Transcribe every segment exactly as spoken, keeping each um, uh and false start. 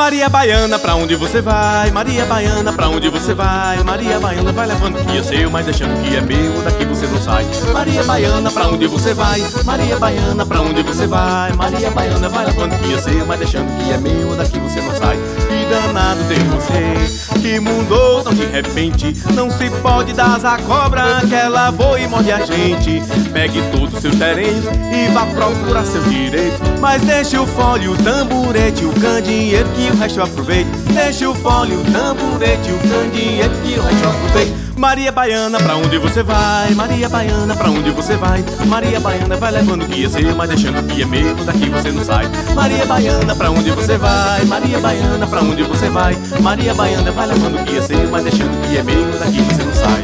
Maria Baiana, pra onde você vai? Maria Baiana, pra onde você vai? Maria Baiana vai levando que é seu, mas deixando que é meu, daqui você não sai. Maria Baiana, pra onde você vai? Maria Baiana, pra onde você vai? Maria Baiana vai levando que é seu, mas deixando que é meu, daqui você não sai. Que danado tem você, que mudou tão de repente. Não se pode dar asa à cobra, que ela voa e morde a gente. Pegue todos os seus terrenos e vá procurar seus direitos, mas deixe o fole, o tamborete, o candinheiro, que o resto eu aproveito. Deixe o fole, o tamborete, o candinheiro, que o resto eu aproveito. Maria Baiana, pra onde você vai? Maria Baiana, pra onde você vai? Maria Baiana vai levando o que é seu, mas deixando o que é meu, daqui você não sai. Maria Baiana, pra onde você vai? Maria Baiana, pra onde você vai? Maria Baiana vai levando o que é seu, mas deixando o que é meu, daqui você não sai.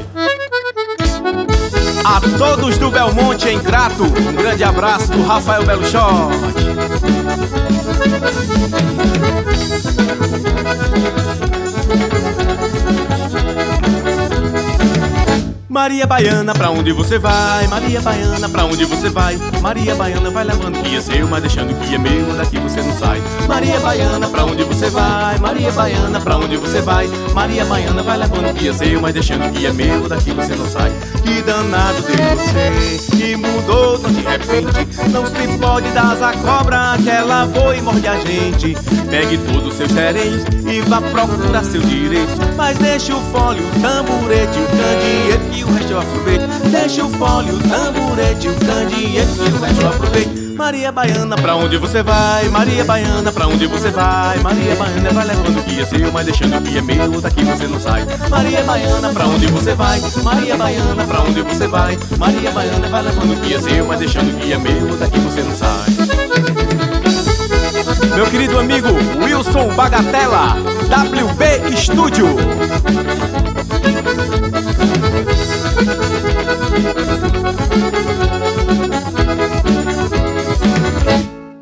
A todos do Belmonte em Crato, um grande abraço do Rafael Belo Short. Maria Baiana, pra onde você vai? Maria Baiana, pra onde você vai? Maria Baiana vai levando o que é seu, mas deixando o que é meu, daqui você não sai. Maria Baiana, pra onde você vai? Maria Baiana, pra onde você vai? Maria Baiana vai levando o que é seu, mas deixando o que é meu, daqui você não sai. Que danado tem você, que mudou tão de repente. Não se pode dar asa à cobra, que ela voa e morde a gente. Pegue todos os seus terrenos e vá procurar seus direitos, mas deixe o fole, o tamborete, o candinheiro, que o resto eu aproveito. Deixe o fole, o tamborete, o candinheiro, que o resto eu aproveito. Maria Baiana, pra onde você vai? Maria Baiana, pra onde você vai? Maria Baiana vai levando o que é seu, mas deixando o que é meu, daqui você não sai. Maria Baiana, pra onde você vai? Maria Baiana, pra onde você vai? Maria Baiana vai levando o que é seu, mas deixando o que é meu, daqui você não sai. Meu querido amigo Wilson Bagatella, W B Studio.